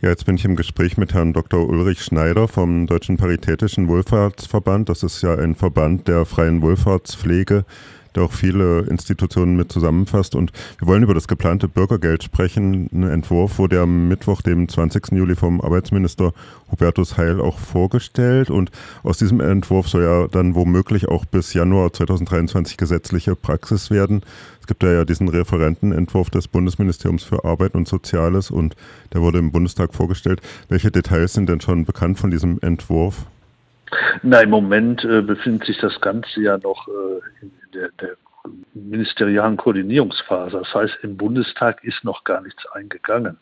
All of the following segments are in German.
Ja, jetzt bin ich im Gespräch mit Herrn Dr. Ulrich Schneider vom Deutschen Paritätischen Wohlfahrtsverband. Das ist ja ein Verband der freien Wohlfahrtspflege, der auch viele Institutionen mit zusammenfasst. Und wir wollen über das geplante Bürgergeld sprechen. Ein Entwurf wurde am Mittwoch, dem 20. Juli vom Arbeitsminister Hubertus Heil auch vorgestellt. Und aus diesem Entwurf soll ja dann womöglich auch bis Januar 2023 gesetzliche Praxis werden. Es gibt ja diesen Referentenentwurf des Bundesministeriums für Arbeit und Soziales und der wurde im Bundestag vorgestellt. Welche Details sind denn schon bekannt von diesem Entwurf? Na, im Moment befindet sich das Ganze ja noch in der ministerialen Koordinierungsphase. Das heißt, im Bundestag ist noch gar nichts eingegangen.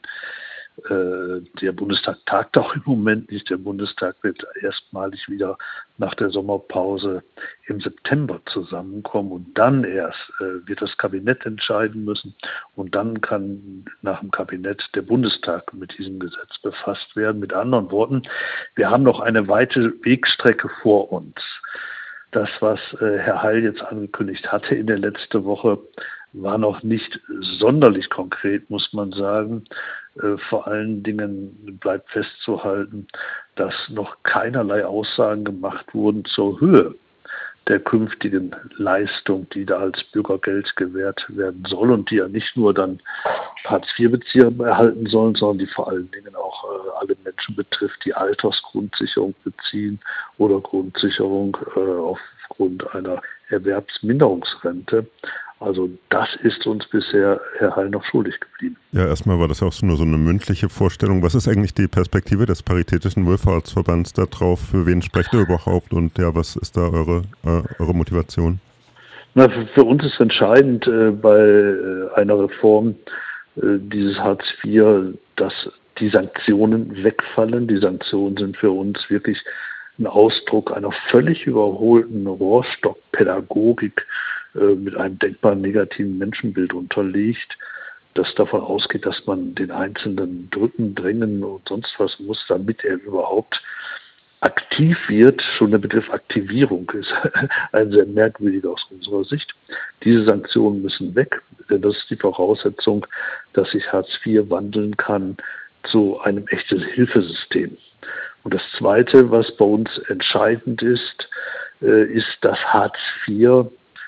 Der Bundestag tagt auch im Moment nicht. Der Bundestag wird erstmalig wieder nach der Sommerpause im September zusammenkommen und dann erst wird das Kabinett entscheiden müssen und dann kann nach dem Kabinett der Bundestag mit diesem Gesetz befasst werden. Mit anderen Worten, wir haben noch eine weite Wegstrecke vor uns. Das, was Herr Heil jetzt angekündigt hatte in der letzten Woche, war noch nicht sonderlich konkret, muss man sagen. Vor allen Dingen bleibt festzuhalten, dass noch keinerlei Aussagen gemacht wurden zur Höhe der künftigen Leistung, die da als Bürgergeld gewährt werden soll und die ja nicht nur dann Hartz-IV-Bezieher erhalten sollen, sondern die vor allen Dingen auch alle Menschen betrifft, die Altersgrundsicherung beziehen oder Grundsicherung aufgrund einer Erwerbsminderungsrente. Also das ist uns bisher Herr Heil noch schuldig geblieben. Ja, erstmal war das auch nur so eine mündliche Vorstellung. Was ist eigentlich die Perspektive des Paritätischen Wohlfahrtsverbands da drauf? Für wen sprecht ihr überhaupt und ja, was ist da eure Motivation? Na, für uns ist entscheidend bei einer Reform dieses Hartz IV, dass die Sanktionen wegfallen. Die Sanktionen sind für uns wirklich ein Ausdruck einer völlig überholten Rohrstockpädagogik mit einem denkbar negativen Menschenbild unterliegt, das davon ausgeht, dass man den Einzelnen drücken, drängen und sonst was muss, damit er überhaupt aktiv wird. Schon der Begriff Aktivierung ist ein sehr merkwürdiger aus unserer Sicht. Diese Sanktionen müssen weg, denn das ist die Voraussetzung, dass sich Hartz IV wandeln kann zu einem echten Hilfesystem. Und das Zweite, was bei uns entscheidend ist, ist, dass Hartz IV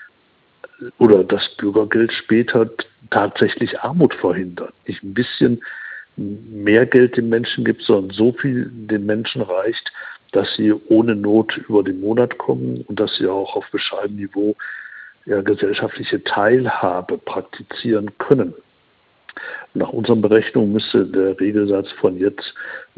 oder das Bürgergeld später tatsächlich Armut verhindert. Nicht ein bisschen mehr Geld den Menschen gibt, sondern so viel den Menschen reicht, dass sie ohne Not über den Monat kommen und dass sie auch auf bescheidenem Niveau gesellschaftliche Teilhabe praktizieren können. Nach unseren Berechnungen müsste der Regelsatz von jetzt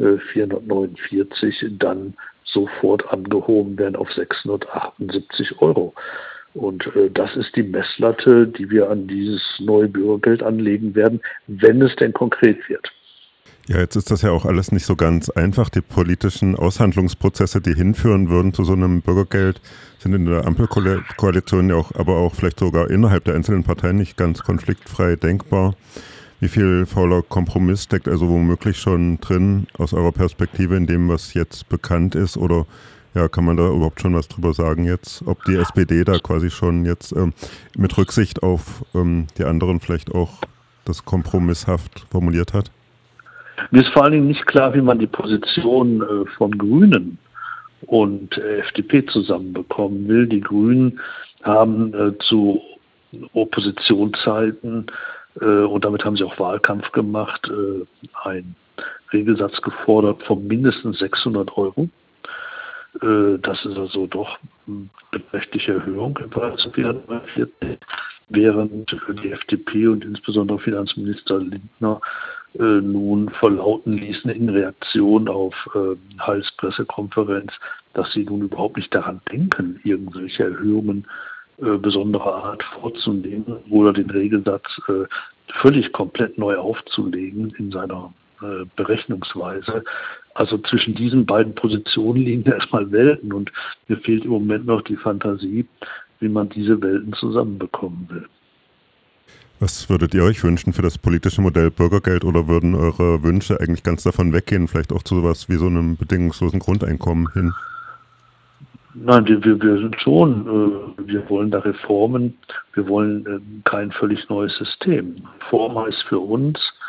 449 dann sofort angehoben werden auf 678 Euro. Und das ist die Messlatte, die wir an dieses neue Bürgergeld anlegen werden, wenn es denn konkret wird. Ja, jetzt ist das ja auch alles nicht so ganz einfach. Die politischen Aushandlungsprozesse, die hinführen würden zu so einem Bürgergeld, sind in der Ampelkoalition ja auch, aber auch vielleicht sogar innerhalb der einzelnen Parteien nicht ganz konfliktfrei denkbar. Wie viel fauler Kompromiss steckt also womöglich schon drin aus eurer Perspektive in dem, was jetzt bekannt ist? Oder ja, kann man da überhaupt schon was drüber sagen jetzt, ob die SPD da quasi schon jetzt mit Rücksicht auf die anderen vielleicht auch das kompromisshaft formuliert hat? Mir ist vor allen Dingen nicht klar, wie man die Position von Grünen und FDP zusammenbekommen will. Die Grünen haben zu Oppositionszeiten, und damit haben sie auch Wahlkampf gemacht, einen Regelsatz gefordert von mindestens 600 Euro. Das ist also doch eine beträchtliche Erhöhung im Vergleich zu 440, während die FDP und insbesondere Finanzminister Lindner nun verlauten ließen in Reaktion auf Heils Pressekonferenz, dass sie nun überhaupt nicht daran denken, irgendwelche Erhöhungen besonderer Art vorzunehmen oder den Regelsatz völlig komplett neu aufzulegen in seiner Berechnungsweise. Also zwischen diesen beiden Positionen liegen erstmal Welten und mir fehlt im Moment noch die Fantasie, wie man diese Welten zusammenbekommen will. Was würdet ihr euch wünschen für das politische Modell Bürgergeld oder würden eure Wünsche eigentlich ganz davon weggehen, vielleicht auch zu sowas wie so einem bedingungslosen Grundeinkommen hin? Nein, wir sind schon, wir wollen da Reformen, wir wollen kein völlig neues System. Reform heißt für uns,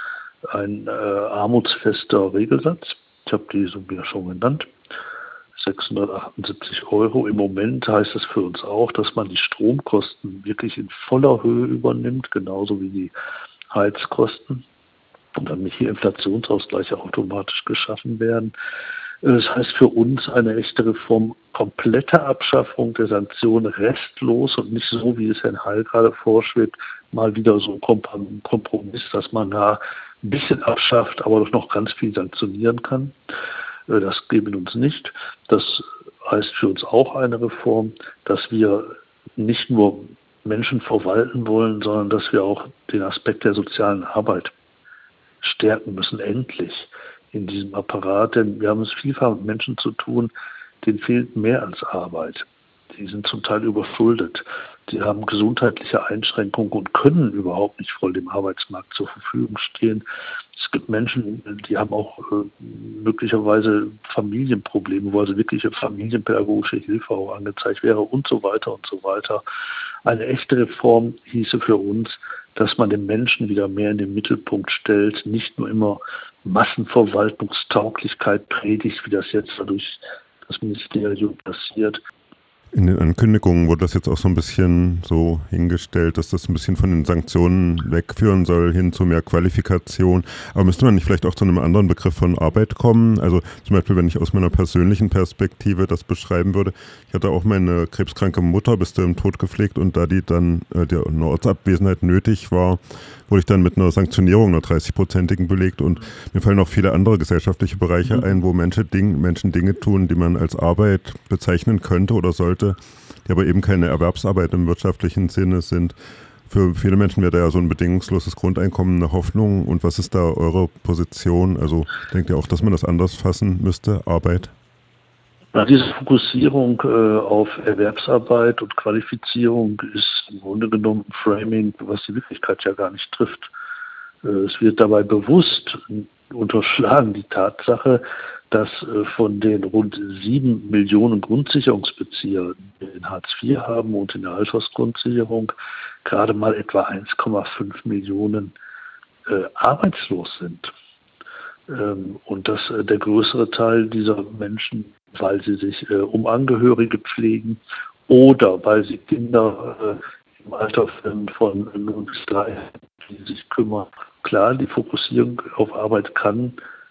ein armutsfester Regelsatz. Ich habe die Summe ja schon genannt. 678 Euro. Im Moment heißt es für uns auch, dass man die Stromkosten wirklich in voller Höhe übernimmt, genauso wie die Heizkosten. Und dann nicht hier Inflationsausgleiche automatisch geschaffen werden. Das heißt für uns eine echte Reform, komplette Abschaffung der Sanktionen, restlos und nicht so, wie es Herrn Heil gerade vorschwebt, mal wieder so ein Kompromiss, dass man da ein bisschen abschafft, aber doch noch ganz viel sanktionieren kann. Das geben uns nicht. Das heißt für uns auch eine Reform, dass wir nicht nur Menschen verwalten wollen, sondern dass wir auch den Aspekt der sozialen Arbeit stärken müssen, endlich in diesem Apparat. Denn wir haben es vielfach mit Menschen zu tun, denen fehlt mehr als Arbeit. Die sind zum Teil überschuldet. Die haben gesundheitliche Einschränkungen und können überhaupt nicht voll dem Arbeitsmarkt zur Verfügung stehen. Es gibt Menschen, die haben auch möglicherweise Familienprobleme, wo also wirkliche familienpädagogische Hilfe auch angezeigt wäre und so weiter und so weiter. Eine echte Reform hieße für uns, dass man den Menschen wieder mehr in den Mittelpunkt stellt, nicht nur immer Massenverwaltungstauglichkeit predigt, wie das jetzt durch das Ministerium passiert. In den Ankündigungen wurde das jetzt auch so ein bisschen so hingestellt, dass das ein bisschen von den Sanktionen wegführen soll, hin zu mehr Qualifikation. Aber müsste man nicht vielleicht auch zu einem anderen Begriff von Arbeit kommen? Also zum Beispiel, wenn ich aus meiner persönlichen Perspektive das beschreiben würde. Ich hatte auch meine krebskranke Mutter bis zum Tod gepflegt und da die dann die eine Ortsabwesenheit nötig war, wurde ich dann mit einer Sanktionierung, einer 30-prozentigen belegt. Und mir fallen auch viele andere gesellschaftliche Bereiche ein, wo Menschen Dinge tun, die man als Arbeit bezeichnen könnte oder sollte, die aber eben keine Erwerbsarbeit im wirtschaftlichen Sinne sind. Für viele Menschen wäre da ja so ein bedingungsloses Grundeinkommen eine Hoffnung. Und was ist da eure Position? Also denkt ihr auch, dass man das anders fassen müsste, Arbeit? Na, diese Fokussierung auf Erwerbsarbeit und Qualifizierung ist im Grunde genommen ein Framing, was die Wirklichkeit ja gar nicht trifft. Es wird dabei bewusst unterschlagen die Tatsache, dass von den rund 7 Millionen Grundsicherungsbezieher, die in Hartz IV haben und in der Altersgrundsicherung, gerade mal etwa 1,5 Millionen arbeitslos sind. Und dass der größere Teil dieser Menschen, weil sie sich um Angehörige pflegen oder weil sie Kinder im Alter von 0 bis 3, die sich kümmern. Klar, die Fokussierung auf Arbeit kann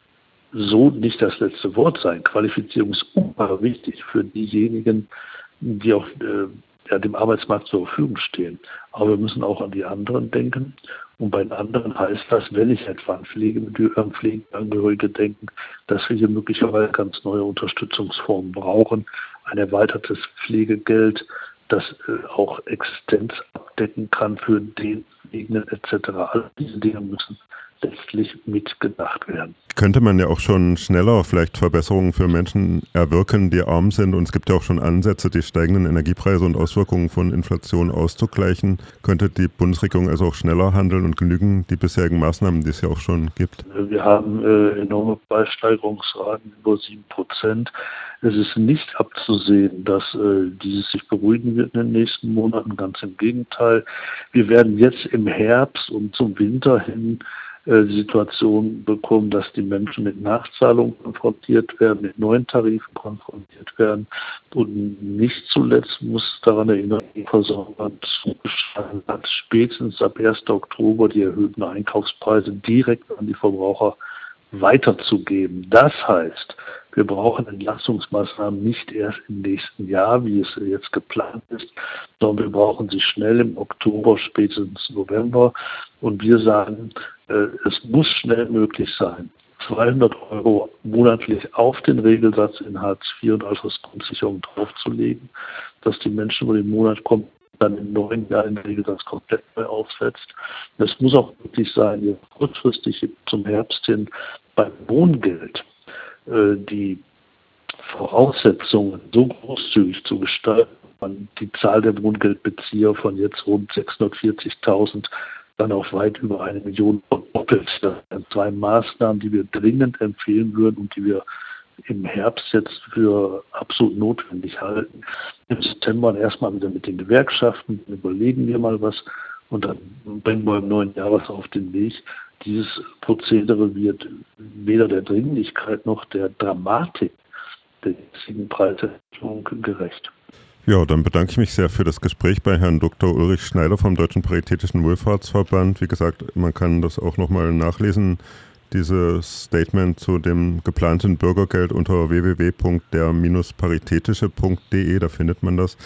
so nicht das letzte Wort sein. Qualifizierung ist ungeheuer wichtig für diejenigen, die auch dem Arbeitsmarkt zur Verfügung stehen. Aber wir müssen auch an die anderen denken. Und bei den anderen heißt das, wenn ich etwa an Pflegeangehörige denke, dass wir hier möglicherweise ganz neue Unterstützungsformen brauchen. Ein erweitertes Pflegegeld, das auch Existenz abdecken kann für den Pflegenden etc. All diese Dinge müssen letztlich mitgedacht werden. Könnte man ja auch schon schneller vielleicht Verbesserungen für Menschen erwirken, die arm sind. Und es gibt ja auch schon Ansätze, die steigenden Energiepreise und Auswirkungen von Inflation auszugleichen. Könnte die Bundesregierung also auch schneller handeln und genügen die bisherigen Maßnahmen, die es ja auch schon gibt? Wir haben enorme Preissteigerungsraten über 7%. Es ist nicht abzusehen, dass dieses sich beruhigen wird in den nächsten Monaten. Ganz im Gegenteil. Wir werden jetzt im Herbst und zum Winter hin die Situation bekommen, dass die Menschen mit Nachzahlungen konfrontiert werden, mit neuen Tarifen konfrontiert werden. Und nicht zuletzt muss daran erinnern, die Versorger zugeschlagen hat, spätestens ab 1. Oktober die erhöhten Einkaufspreise direkt an die Verbraucher weiterzugeben. Das heißt, wir brauchen Entlastungsmaßnahmen nicht erst im nächsten Jahr, wie es jetzt geplant ist, sondern wir brauchen sie schnell im Oktober, spätestens November. Und wir sagen, es muss schnell möglich sein, 200 Euro monatlich auf den Regelsatz in Hartz IV und Altersgrundsicherung draufzulegen, dass die Menschen, wo den Monat kommen, dann im neuen Jahr den Regelsatz komplett neu aufsetzt. Das muss auch möglich sein, hier kurzfristig zum Herbst hin beim Wohngeld die Voraussetzungen so großzügig zu gestalten, man die Zahl der Wohngeldbezieher von jetzt rund 640.000 dann auf weit über 1 Million verdoppelt. Das sind 2 Maßnahmen, die wir dringend empfehlen würden und die wir im Herbst jetzt für absolut notwendig halten. Im September erstmal wieder mit den Gewerkschaften, überlegen wir mal was und dann bringen wir im neuen Jahr was auf den Weg. Dieses Prozedere wird weder der Dringlichkeit noch der Dramatik der jetzigen Preiserhöhung gerecht. Ja, dann bedanke ich mich sehr für das Gespräch bei Herrn Dr. Ulrich Schneider vom Deutschen Paritätischen Wohlfahrtsverband. Wie gesagt, man kann das auch nochmal nachlesen, dieses Statement zu dem geplanten Bürgergeld unter www.der-paritätische.de, da findet man das.